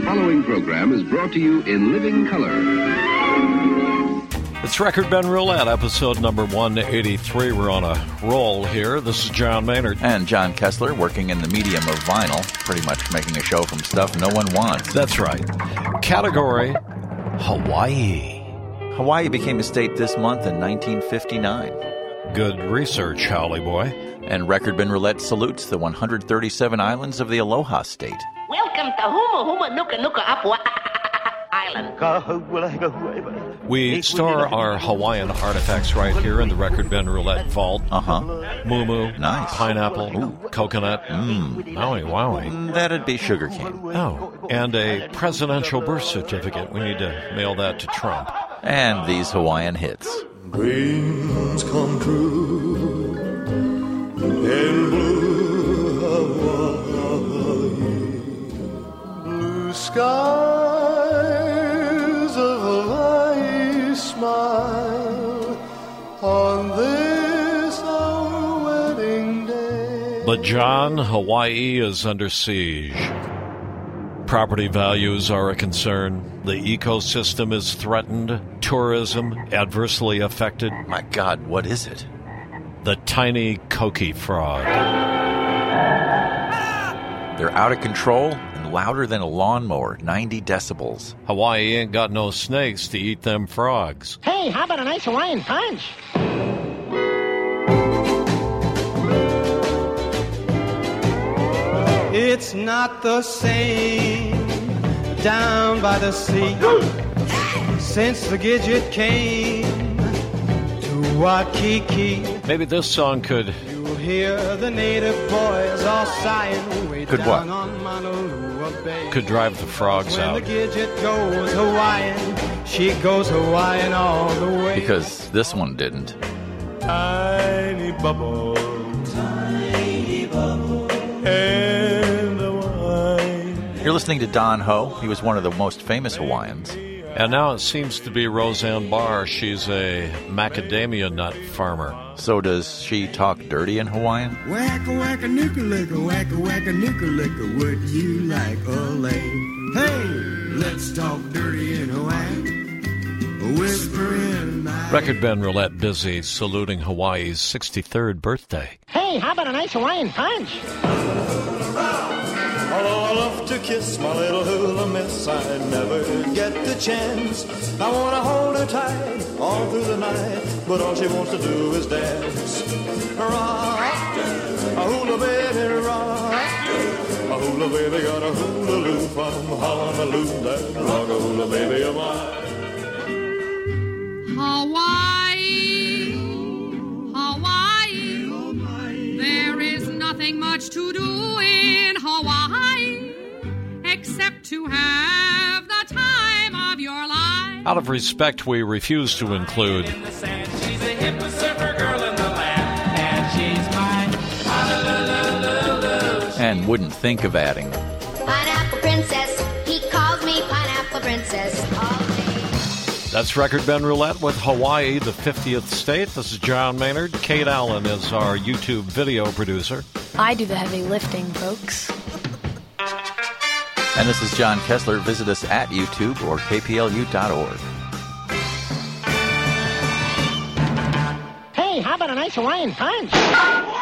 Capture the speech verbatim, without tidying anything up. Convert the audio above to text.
following program is brought to you in living color. It's Record Ben Roulette, episode number one eighty-three. We're on a roll here. This is John Maynard. And John Kessler, working in the medium of vinyl, pretty much making a show from stuff no one wants. That's right. Category, Hawaii. Hawaii became a state this month in nineteen fifty-nine. Good research, Holly boy. And Record Ben Roulette salutes the one hundred thirty-seven islands of the Aloha State. Welcome to Huma Huma Nuka Nuka Apua Island. We store our Hawaiian artifacts right here in the Record Ben Roulette vault. Uh-huh. Moo-moo. Nice. Pineapple. Ooh. Coconut. Mmm. Wowie, wowie. Mm, that'd be sugarcane. Oh, and a presidential birth certificate. We need to mail that to Trump. And these Hawaiian hits. Dreams come true in blue Hawaii. Blue skies of Hawaii smile on this our wedding day. But John, Hawaii is under siege. Property values are a concern. The ecosystem is threatened. Tourism adversely affected. My God, what is it? The tiny coqui frog. They're out of control and louder than a lawnmower, ninety decibels. Hawaii ain't got no snakes to eat them frogs. Hey, how about a nice Hawaiian punch? It's not the same down by the sea since the Gidget came to Waikiki. Maybe this song could You'll hear the native boys all sighing way Could down what? on Manalua Bay. could drive the frogs When out. the Gidget goes Hawaiian, she goes Hawaiian all the way. Because this one didn't. Tiny bubble, tiny bubble, and the wine. You're listening to Don Ho. He was one of the most famous Hawaiians. And now it seems to be Roseanne Barr. She's a macadamia nut farmer. So does she talk dirty in Hawaiian? Wacka wacka nuka licka, wacka wacka nuka licka, would you like a lay? Hey, let's talk dirty in Hawaii. Whisper in my... Record Ben Roulette busy saluting Hawaii's sixty-third birthday. Hey, how about a nice Hawaiian punch? Although I love to kiss my little hula miss, I never get the chance. I want to hold her tight all through the night, but all she wants to do is dance. Rock, a hula baby, rock. A hula baby got a hula loop from Honolulu. That rock a hula baby of mine. Hawaii, Hawaii, there is nothing much to do in Hawaii except to have the time of your life. Out of respect, we refuse to include She's a hip surfer girl in the land, and she's mine. And wouldn't think of adding. Pineapple Princess, he calls me Pineapple Princess all day. That's Record Ben Roulette with Hawaii, the fiftieth state. This is John Maynard. Kate Allen is our YouTube video producer. I do the heavy lifting, folks. And this is John Kessler. Visit us at YouTube or K P L U dot org. Hey, how about a nice Hawaiian punch?